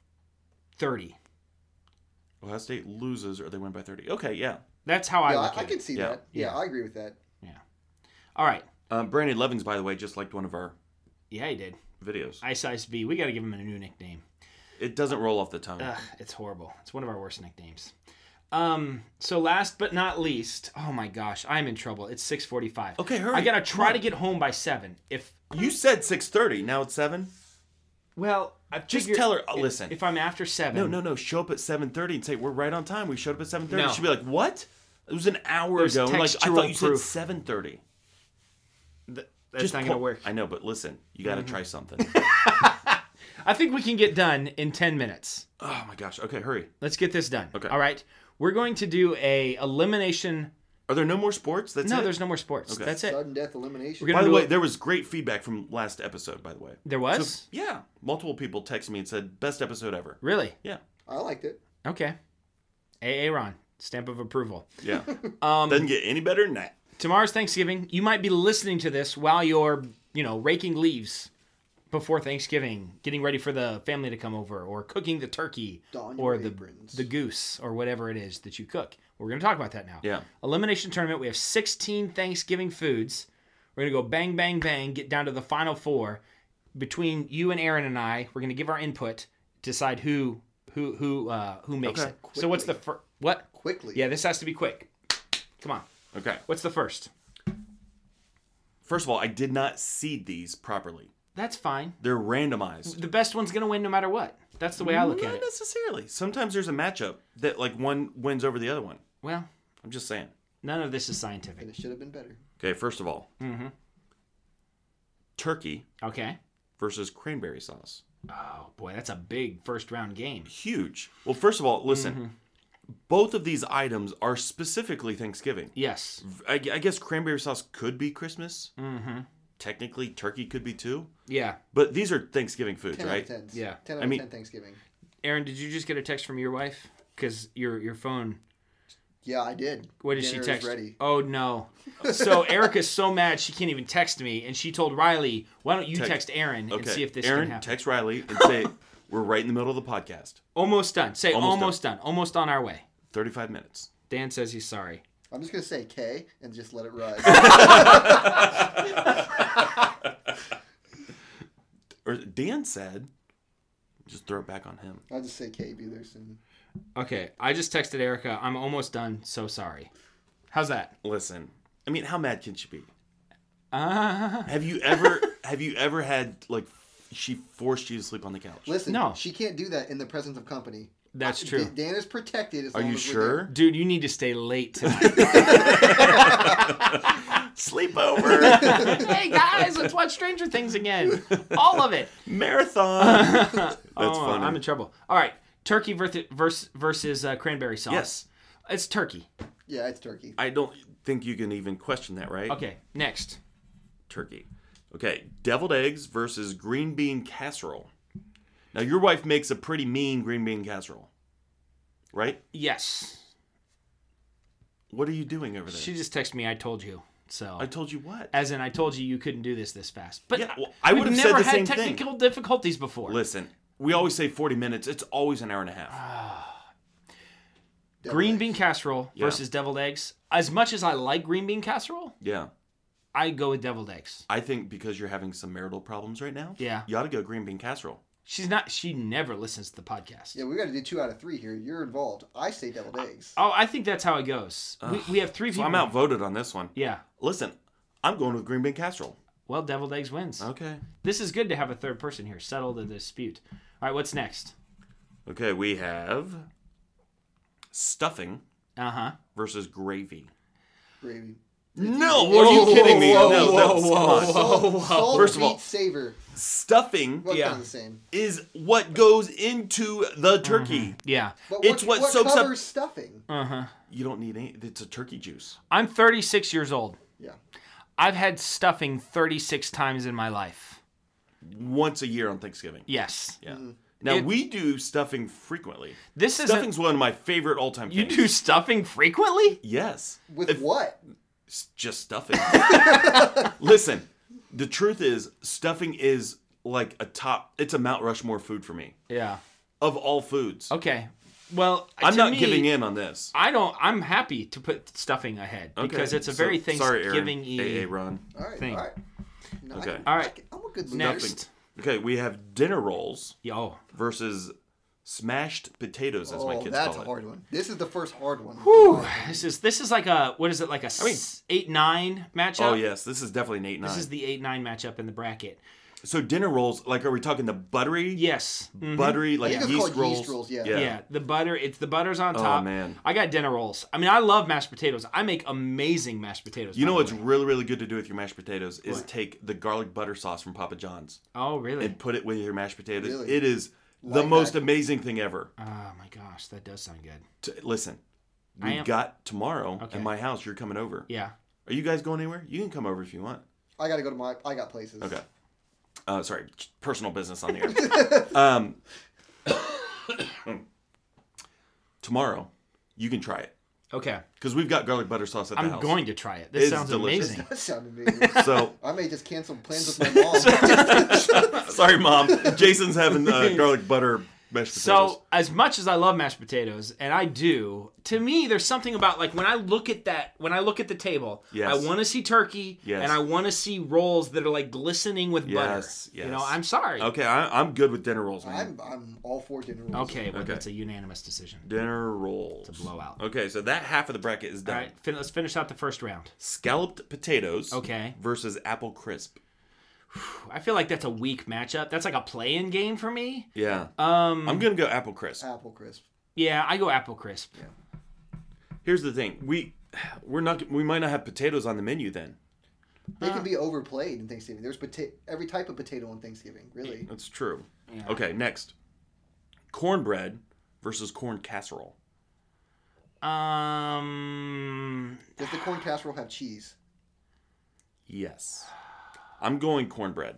30. Ohio State loses or they win by 30. Okay, yeah. That's how I look at it. I can see that. Yeah, I agree with that. Yeah. All right. Brandon Levins, by the way, just liked one of our he did. Videos. Ice Ice B. We got to give him a new nickname. It doesn't roll off the tongue. It's horrible. It's one of our worst nicknames. So last but not least, oh my gosh, I'm in trouble. It's 6:45. Okay, hurry. I got to try to get home by 7. If you said 6:30, now it's 7? Well, just tell her, listen. If I'm after 7. No. Show up at 7:30 and say, we're right on time. We showed up at 7:30. No. She'll be like, what? It was an hour ago. Like, I thought you said 7:30. That's not going to work. I know, but listen, you got to try something. I think we can get done in 10 minutes. Oh my gosh. Okay, hurry. Let's get this done. Okay. All right. We're going to do a elimination. Are there no more sports? That's it? There's no more sports. Okay. That's it. Sudden death elimination. By the way, there was great feedback from last episode, by the way. There was? So, yeah. Multiple people texted me and said, best episode ever. Really? Yeah. I liked it. Okay. Ron. Stamp of approval. Yeah. Doesn't get any better than that. Tomorrow's Thanksgiving. You might be listening to this while you're, raking leaves before Thanksgiving, getting ready for the family to come over, or cooking the turkey, or the goose, or whatever it is that you cook. We're going to talk about that now. Yeah. Elimination tournament. We have 16 Thanksgiving foods. We're going to go bang, bang, bang, get down to the final 4. Between you and Aaron and I, we're going to give our input, decide who makes it. Quickly. So what's the first? What? Quickly. Yeah, this has to be quick. Come on. Okay. What's the first? First of all, I did not seed these properly. That's fine. They're randomized. The best one's going to win no matter what. That's the way I look at it. Not necessarily. Sometimes there's a matchup that one wins over the other one. Well, I'm just saying. None of this is scientific. And it should have been better. Okay, first of all. Turkey. Okay. Versus cranberry sauce. Oh, boy, that's a big first-round game. Huge. Well, first of all, listen. Both of these items are specifically Thanksgiving. Yes. I guess cranberry sauce could be Christmas. Technically, turkey could be too. Yeah. But these are Thanksgiving foods, 10 right? Out of 10. Yeah. 10 out of 10 Thanksgiving. Aaron, did you just get a text from your wife? Because your phone... Yeah, I did. What did she text? Ready. Oh, no. So Erica's so mad she can't even text me, and she told Riley, why don't you text Aaron and see if this can happen? Text Riley and say, we're right in the middle of the podcast. Almost done. Say almost done. Almost on our way. 35 minutes. Dan says he's sorry. I'm just going to say K and just let it rise. Or Dan said, just throw it back on him. I'll just say K, be there soon. Okay, I just texted Erica. I'm almost done. So sorry. How's that? Listen, I mean, how mad can she be? Have you ever had she forced you to sleep on the couch? Listen, no, she can't do that in the presence of company. That's true. Dan is protected. As Are long you as sure, dude? You need to stay late tonight. Sleepover. Hey guys, let's watch Stranger Things again. All of it. Marathon. That's funny. I'm in trouble. All right, turkey versus cranberry sauce. Yes, it's turkey. Yeah, it's turkey. I don't think you can even question that, right? Okay, next. Turkey. Okay, deviled eggs versus green bean casserole. Now, your wife makes a pretty mean green bean casserole, right? Yes. What are you doing over there? She just texted me, I told you. So I told you what? As in, I told you couldn't do this fast. But yeah, well, I would have said the same thing. We've never had technical difficulties before. Listen, we always say 40 minutes. It's always an hour and a half. Green bean casserole versus deviled eggs. As much as I like green bean casserole, I go with deviled eggs. I think because you're having some marital problems right now, you ought to go green bean casserole. She never listens to the podcast. Yeah, we got to do 2 out of 3 here. You're involved. I say deviled eggs. Oh, I think that's how it goes. We have 3 people. So I'm outvoted on this one. Yeah. Listen, I'm going with green bean casserole. Well, deviled eggs wins. Okay. This is good to have a third person here. Settle the dispute. All right, what's next? Okay, we have stuffing versus gravy. Gravy. No, are you kidding me? No, come on. Salt, First of all, meat, savor. Stuffing Well, kind of the same. is what goes into the turkey. Yeah. But It's what soaks up- covers stuffing. You don't need any. It's a turkey juice. I'm 36 years old. Yeah. I've had stuffing 36 times in my life. Once a year on Thanksgiving. Yes. Yeah. Now, we do stuffing frequently. Stuffing's one of my favorite all-time You things. do stuffing frequently? Yes. With what? It's just stuffing. Listen, the truth is, stuffing is like it's a Mount Rushmore food for me. Yeah. Of all foods. Okay. Well, I'm to not me, giving in on this. I'm happy to put stuffing ahead because it's a very Thanksgiving-y Sorry, Ron. All right. thing. All right. No, Okay. All right. I'm a good loser. Next. Okay, we have dinner rolls Yo. versus smashed potatoes, as my Oh, kids that's call a it. hard one. This is the first hard one. Whew. This is like a, what is it, like a 8-9 matchup? Oh, yes, this is definitely an 8-9. This is the 8-9 matchup in the bracket. So dinner rolls, like, are we talking the buttery? Yes. Buttery, like I think it's yeast called rolls? yeast rolls, yeah. Yeah, the butter's on top. Oh, man. I got dinner rolls. I mean, I love mashed potatoes. I make amazing mashed potatoes. You know by what's the way. really, really good to do with your mashed potatoes is What? take the garlic butter sauce from Papa John's Oh, really? and put it with your mashed potatoes. Really? It is the Like most that. amazing thing ever. Oh, my gosh. That does sound good. Listen, I we've am- got tomorrow Okay. at my house. You're coming over. Yeah. Are you guys going anywhere? You can come over if you want. I got to go to I got places. Okay. Sorry, personal business on the air. Tomorrow, you can try it. Okay. Because we've got garlic butter sauce at the I'm house. going to try it. This It's sounds delicious. amazing. That sounded amazing. So, I may just cancel plans with my mom. sorry, Mom. Jason's having garlic butter mashed potatoes. So, as much as I love mashed potatoes, and I do, to me, there's something about, like, when I look at the table, Yes. I want to see turkey, Yes. and I want to see rolls that are, like, glistening with butter. Yes, You know, yes. I'm sorry. Okay, I'm good with dinner rolls, man. I'm all for dinner rolls. Okay, well, Okay. that's a unanimous decision. Dinner rolls. It's a blowout. Okay, so that half of the bracket is All done. right, let's finish out the first round. Scalloped potatoes. Okay. Versus apple crisp. I feel like that's a weak matchup. That's like a play-in game for me. Yeah. I'm gonna go apple crisp. Apple crisp. Yeah, I go apple crisp. Here's the thing: we might not have potatoes on the menu then. They can be overplayed in Thanksgiving. There's every type of potato on Thanksgiving, really. That's true. Yeah. Okay, next, cornbread versus corn casserole. Does the corn casserole have cheese? Yes, I'm going cornbread.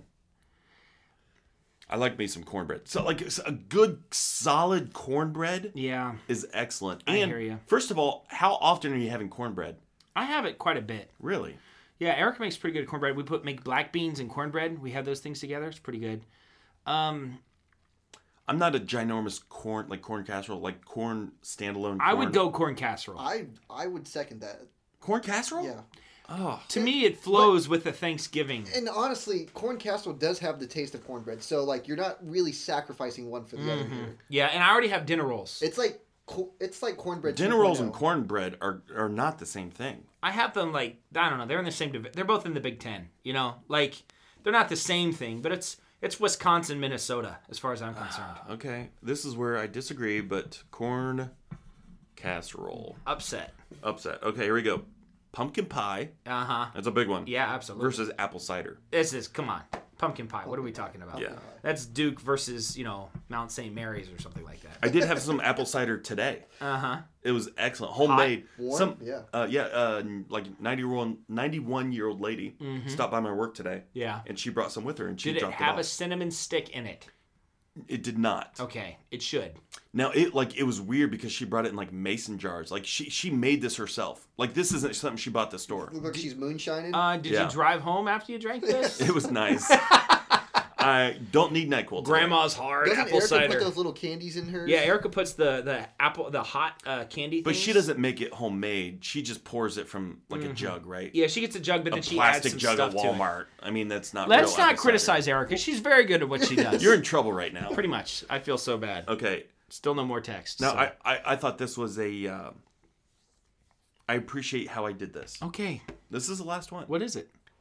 I like me some cornbread. So, like, a good solid cornbread Yeah, is excellent. I And hear ya. first of all, how often are you having cornbread? I have it quite a bit. Really? Yeah, Eric makes pretty good cornbread. We make black beans and cornbread. We have those things together. It's pretty good. I'm not a ginormous corn casserole, like corn standalone. I corn. would go corn casserole. I would second that. corn casserole. Yeah. Oh, To me, it flows with the Thanksgiving. And honestly, corn casserole does have the taste of cornbread, so like you're not really sacrificing one for the other here. Yeah, and I already have dinner rolls. It's like cornbread. dinner rolls 2.0. and cornbread are not the same thing. I have them like, I don't know. They're in the same. They're both in the Big Ten. You know, like they're not the same thing, but it's Wisconsin, Minnesota, as far as I'm concerned. Okay, this is where I disagree, but corn casserole Upset. upset. Okay, here we go. Pumpkin pie. Uh huh. That's a big one. Yeah, absolutely. Versus apple cider. This is, come on, pumpkin pie. What are we talking about? Yeah. That's Duke versus Mount St. Mary's or something like that. I did have some apple cider today. Uh huh. It was excellent, homemade. Warm? Yeah. Like 91-year-old lady stopped by my work today. Yeah. And she brought some with her, and she Did it dropped have it a off. cinnamon stick in it? It did not. Okay, it should. Now it was weird because she brought it in like mason jars. Like she made this herself. Like this isn't something she bought at the store. Look like she's moonshining. Did Yeah. you drive home after you drank this? It was nice. I don't need NyQuil today. Grandma's hard Doesn't apple Erica cider. put those little candies in hers? Yeah, Erica puts the hot candy things. But she doesn't make it homemade. She just pours it from like a jug, right? Yeah, she gets a jug, but A then she adds plastic some jug stuff at to it. Walmart. I mean, that's not. Let's real not apple criticize Erica. She's very good at what she does. cider. You're in trouble right now. Pretty much. I feel so bad. Okay. Still no more text. Now so. I thought this was a. I appreciate how I did this. Okay, This is the last one. what is it?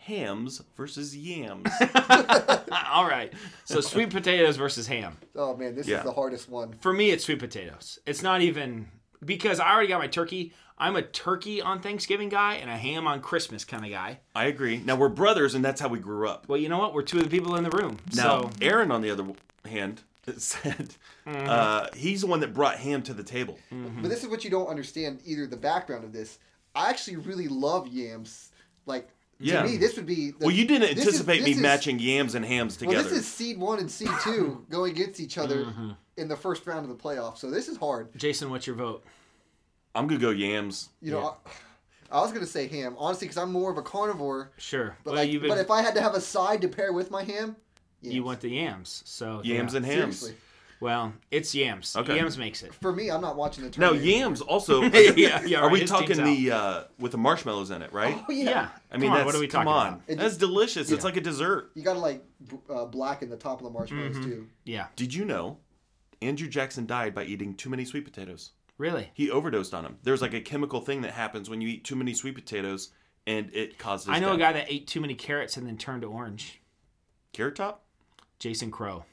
hams versus yams. All right. So sweet potatoes versus ham. Oh man, this is the hardest one. For me, it's sweet potatoes. It's not even because I already got my turkey. I'm a turkey on Thanksgiving guy and a ham on Christmas kind of guy. I agree. Now we're brothers, and that's how we grew up. Well, you know what? We're two of the people in the room. Now, So Aaron, on the other hand, said he's the one that brought ham to the table. But this is what you don't understand either. The background of this, I actually really love yams. Like to me, this would be. Well, you didn't anticipate me matching yams and hams together. Well, this is seed 1 and seed 2 going against each other in the first round of the playoffs. So this is hard. Jason, what's your vote? I'm gonna go yams. You know, I was gonna say ham, honestly, because I'm more of a carnivore. Sure, But but if I had to have a side to pair with my ham, yams. you want the yams. So Yams and hams. Seriously. Well, it's yams. Okay. Yams makes it. For me, I'm not watching the Now tournament. yams also. Yeah, Are we his talking team's the with the marshmallows in it, right? Oh yeah. Yeah. I mean, Come on, that's what are we come talking on. about? That's delicious. It's like a dessert. You gotta like blacken the top of the marshmallows too. Yeah. Did you know Andrew Jackson died by eating too many sweet potatoes? Really? He overdosed on them. There's like a chemical thing that happens when you eat too many sweet potatoes, and it causes. I know death. a guy that ate too many carrots and then turned orange. Carrot Top? Jason Crow.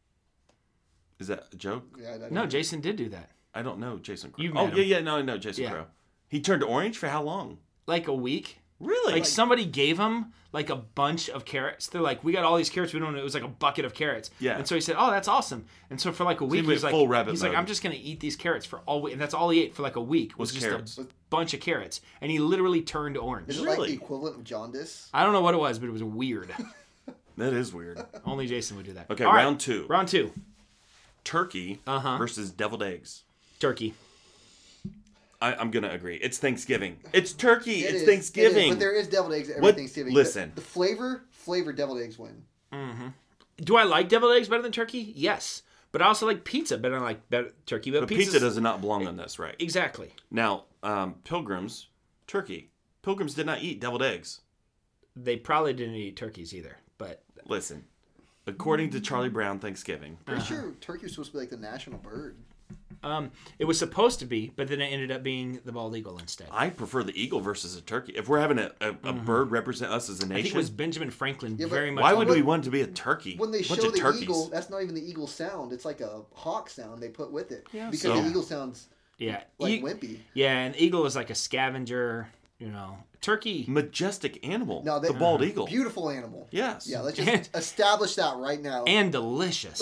Is that a joke? Yeah, No, Jason did do that. I don't know Jason Crow. You've Oh met yeah, him. yeah, no, I know Jason Yeah. Crow. He turned orange for how long? Like a week. Really? Like somebody gave him like a bunch of carrots. They're like, we got all these carrots. We don't know. It was like a bucket of carrots. Yeah. And so he said, oh, that's awesome. And so for like a week, he went he's like, full rabbit like, mode. I'm just gonna eat these carrots for all week. And that's all he ate for like a week. Was just carrots. a bunch of carrots. And he literally turned orange. Is it like the equivalent of jaundice? I don't know what it was, but it was weird. That is weird. Only Jason would do that. Okay, All right, round 2. Round 2. Turkey versus deviled eggs. Turkey. I'm gonna agree. It's Thanksgiving. It's turkey. It It's is, Thanksgiving. but there is deviled eggs at every What? Thanksgiving. Listen. The flavor deviled eggs win. Do I like deviled eggs better than turkey? Yes. But I also like pizza better than I like turkey. But pizza does not belong on this, right? Exactly. Now, Pilgrims, turkey. Pilgrims did not eat deviled eggs. They probably didn't eat turkeys either. But Listen, according to Charlie Brown, Thanksgiving. Pretty sure turkey was supposed to be like the national bird. it was supposed to be, but then it ended up being the bald eagle instead. I prefer the eagle versus a turkey. If we're having a bird represent us as a I nation, think it was Benjamin Franklin Yeah, but very much. why would we want it to be a turkey? When they Bunch show of the turkeys. eagle, that's not even the eagle sound. It's like a hawk sound they put with it. Yeah, because so- the eagle sounds Yeah. like wimpy. Yeah, and eagle is like a scavenger, Turkey. Majestic animal. No, the bald eagle. Beautiful animal. Yes. Yeah, let's just establish that right now. And delicious.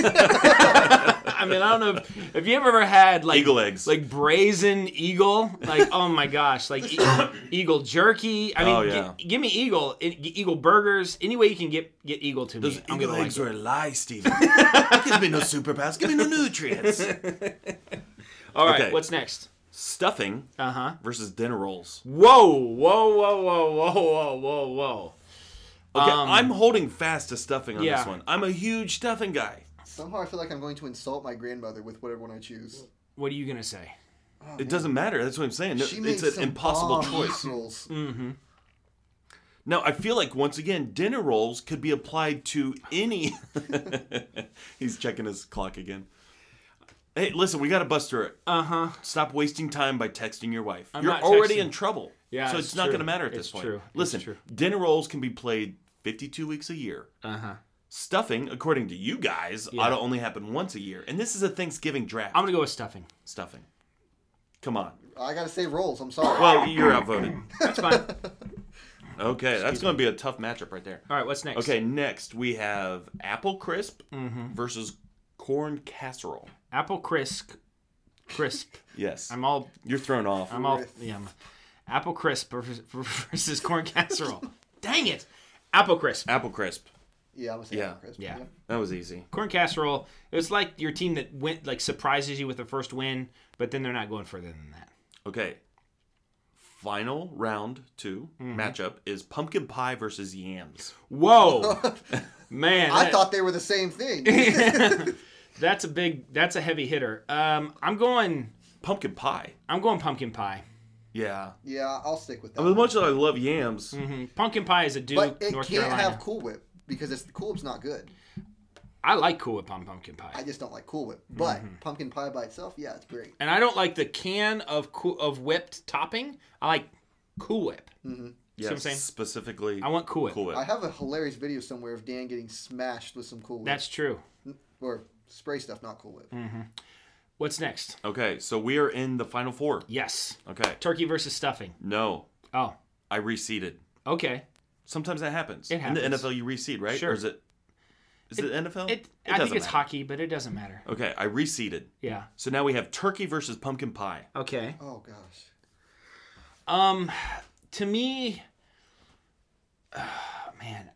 I mean, I don't know if you ever had like Eagle eggs. like brazen eagle, like oh my gosh, like eagle jerky. I mean, Oh, yeah. give me eagle burgers. Any way you can get eagle to Those me, I'm eagle gonna eggs like are it. a lie, Steven. That gives me no superpowers. Give me no nutrients. All right, Okay. what's next? Stuffing Uh-huh. versus dinner rolls. Whoa. Okay, I'm holding fast to stuffing on yeah. this one. I'm a huge stuffing guy. Somehow I feel like I'm going to insult my grandmother with whatever one I choose. What are you gonna say? It doesn't matter. That's what I'm saying. No, She it's makes an some impossible bomb choice. rolls. Now, I feel like, once again, dinner rolls could be applied to any... He's checking his clock again. Hey, listen, we got to bust through it. Uh-huh. Stop wasting time by texting your wife. I'm You're not already texting. in trouble. Yeah, so it's it's not true. going to matter at It's this point. true. It's Listen, true. dinner rolls can be played 52 weeks a year. Uh-huh. Stuffing, according to you guys, Yeah. ought to only happen once a year. And this is a Thanksgiving draft. I'm gonna go with stuffing. Stuffing. Come on. I gotta say rolls. I'm sorry. Well, you're outvoted. That's fine. Okay, that's going to be a tough matchup right there. All right, what's next? Okay, next we have apple crisp versus corn casserole. Apple crisp. Yes. I'm all You're thrown off. Apple crisp versus corn casserole. Dang it. Apple crisp. Apple crisp. Yeah, I'm gonna say Yeah. apple crisp. Yeah. That was easy. Corn casserole. It was like your team that went like surprises you with the first win, but then they're not going further than that. Okay. Final round 2 matchup is pumpkin pie versus yams. Whoa. Man. I thought they were the same thing. that's a heavy hitter. I'm going Pumpkin pie. pumpkin pie. Yeah. Yeah, I'll stick with that. As much as I love yams, Pumpkin pie is a Duke, But it North can't Carolina. have Cool Whip because Cool Whip's not good. I like Cool Whip on pumpkin pie. I just don't like Cool Whip. But pumpkin pie by itself, yeah, it's great. And I don't like the can of whipped topping. I like Cool Whip. See what I'm saying? Specifically, I want Cool Whip. I have a hilarious video somewhere of Dan getting smashed with some Cool Whip. That's true. Or spray stuff, not Cool Whip. Mm-hmm. What's next? Okay, so we are in the final four. Yes. Okay. Turkey versus stuffing. No. Oh. I reseeded. Okay. Sometimes that happens. It happens. In the NFL, you reseed, right? Sure. Or is it NFL? I think it's hockey, but it doesn't matter. Okay, I reseeded. Yeah. So now we have turkey versus pumpkin pie. Okay. Oh, gosh. To me, man,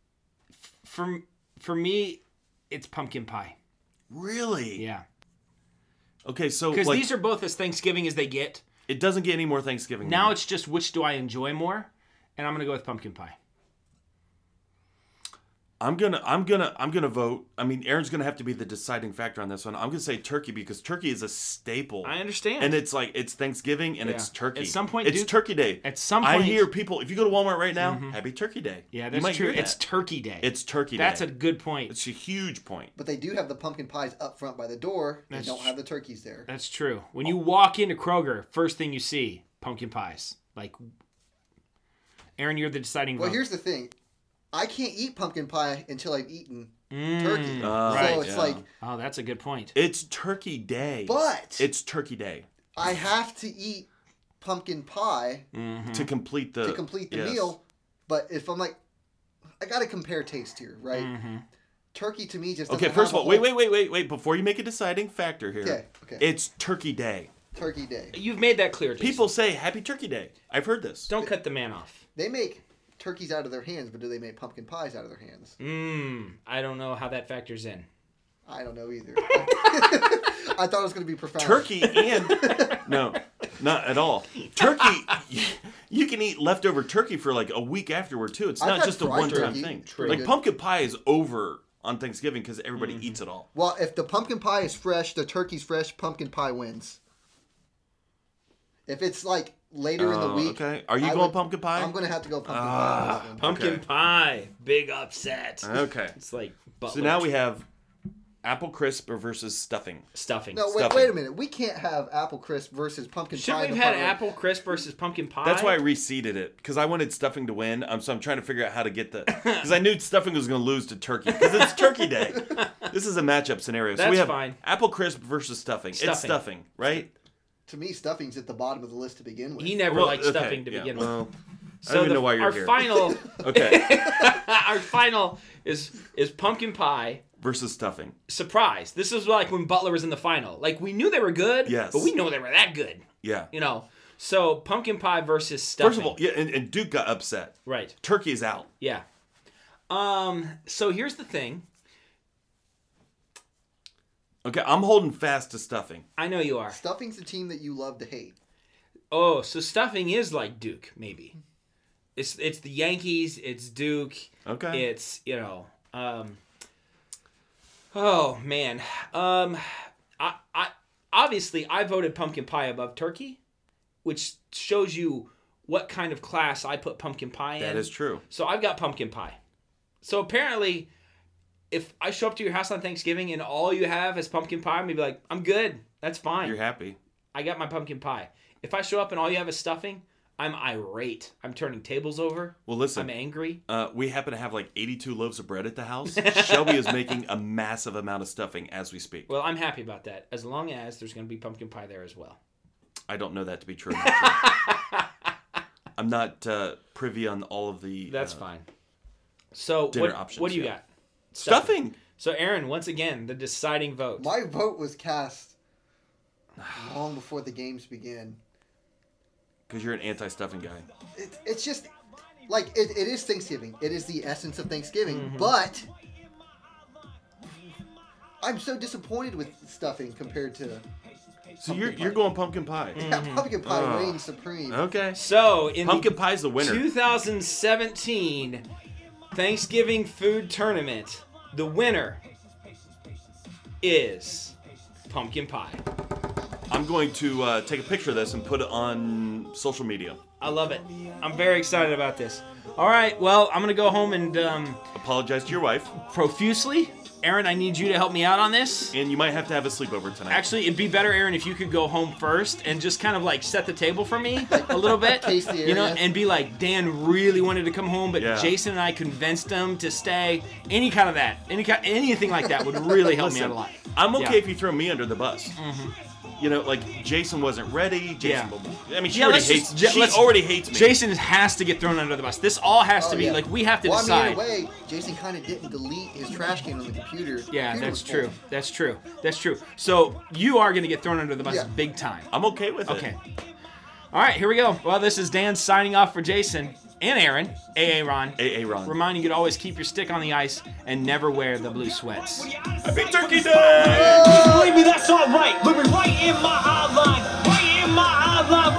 for me, it's pumpkin pie. Really? Yeah. Okay, so because these are both as Thanksgiving as they get. It doesn't get any more Thanksgiving. Now it's just which do I enjoy more, and I'm gonna go with pumpkin pie. I'm gonna vote. I mean, Aaron's gonna have to be the deciding factor on this one. I'm gonna say turkey because turkey is a staple. I understand. And it's like it's Thanksgiving and it's turkey. At some point, it's Turkey Day. At some point, I hear people. If you go to Walmart right now, Happy Turkey Day. Yeah, that's true. It's Turkey Day. It's Turkey Day. That's a good point. It's a huge point. But they do have the pumpkin pies up front by the door. They don't have the turkeys there. That's true. When you walk into Kroger, first thing you see, pumpkin pies. Like, Aaron, you're the deciding vote. Well, here's the thing. I can't eat pumpkin pie until I've eaten turkey. Right, so it's like... Oh, that's a good point. It's Turkey Day. But... It's Turkey Day. I have to eat pumpkin pie... To complete the meal. But if I'm like... I got to compare taste here, right? Turkey to me just doesn't Okay, first of all, wait. Before you make a deciding factor here. Okay. It's Turkey Day. Turkey Day. You've made that clear, Jason. People say Happy Turkey Day. I've heard this. Don't cut the man off. They make turkeys out of their hands, but do they make pumpkin pies out of their hands? I don't know how that factors in. I don't know either. I thought it was going to be profound. Turkey and... No, not at all. Turkey, you can eat leftover turkey for like a week afterward, too. It's not just a one-time thing. Like, pumpkin pie is over on Thanksgiving because everybody eats it all. Well, if the pumpkin pie is fresh, the turkey's fresh, pumpkin pie wins. If it's like later in the week... Okay. Are you going pumpkin pie? I'm going to have to go pumpkin pie. Pumpkin pie. Big upset. Okay. It's like butt So now we have apple crisp versus stuffing. Stuffing. No, wait a minute. We can't have apple crisp versus pumpkin pie. Shouldn't we have had apple crisp versus pumpkin pie? That's why I reseeded it, because I wanted stuffing to win. So I'm trying to figure out how to get the... Because I knew stuffing was going to lose to turkey, because it's Turkey Day. This is a matchup scenario. So That's we have fine. apple crisp versus stuffing. It's stuffing, right? To me, stuffing's at the bottom of the list to begin with. He never liked stuffing to begin with. Well, I don't even know why you're here. Final... Okay. Our final is pumpkin pie... versus stuffing. Surprise. This is like when Butler was in the final. Like, we knew they were good, yes, but we know they were that good. Yeah. You know, so pumpkin pie versus stuffing. First of all, yeah, and Duke got upset. Right. Turkey's out. Yeah. So here's the thing. Okay, I'm holding fast to stuffing. I know you are. Stuffing's the team that you love to hate. Oh, so stuffing is like Duke, maybe. It's the Yankees, it's Duke. Okay. It's, you know, oh man. I obviously I voted pumpkin pie above turkey, which shows you what kind of class I put pumpkin pie in. That is true. So I've got pumpkin pie. So apparently, if I show up to your house on Thanksgiving and all you have is pumpkin pie, I'm gonna be like, I'm good. That's fine. You're happy. I got my pumpkin pie. If I show up and all you have is stuffing, I'm irate. I'm turning tables over. Well, listen. I'm angry. We happen to have like 82 loaves of bread at the house. Shelby is making a massive amount of stuffing as we speak. Well, I'm happy about that, as long as there's going to be pumpkin pie there as well. I don't know that to be true. I'm not privy on all of the That's fine. So dinner options. What do you got? Stuffing. So Aaron, once again, the deciding vote. My vote was cast long before the games began. Because you're an anti-stuffing guy. It's just, like, it is Thanksgiving. It is the essence of Thanksgiving. But I'm so disappointed with stuffing compared to... So you're going pumpkin pie. Yeah, pumpkin pie reigns supreme. Okay. So in pumpkin pie's the winner. 2017 Thanksgiving food tournament, the winner is pumpkin pie. I'm going to take a picture of this and put it on social media. I love it. I'm very excited about this. All right, well, I'm going to go home and... apologize to your wife. Profusely. Aaron, I need you to help me out on this. And you might have to have a sleepover tonight. Actually, it'd be better, Aaron, if you could go home first and just kind of like set the table for me a little bit. Taste the area. You know, and be like, Dan really wanted to come home, but Jason and I convinced him to stay. Any kind of that. Anything like that would really help me out a lot. I'm okay if you throw me under the bus. Mm-hmm. You know, like Jason wasn't ready. Jason, I mean, she already hates me. Jason has to get thrown under the bus. This all has to be like we have to decide. I mean, in a way, Jason kind of didn't delete his trash can on the computer. Yeah, that's true. That's true. That's true. So you are going to get thrown under the bus big time. I'm okay with it. Okay. All right, here we go. Well, this is Dan signing off for Jason and Aaron. AA Ron. Reminding you to always keep your stick on the ice and never wear the blue sweats. Happy Turkey Day! Believe me, that's all right. Living right in my outline. Right in my outline.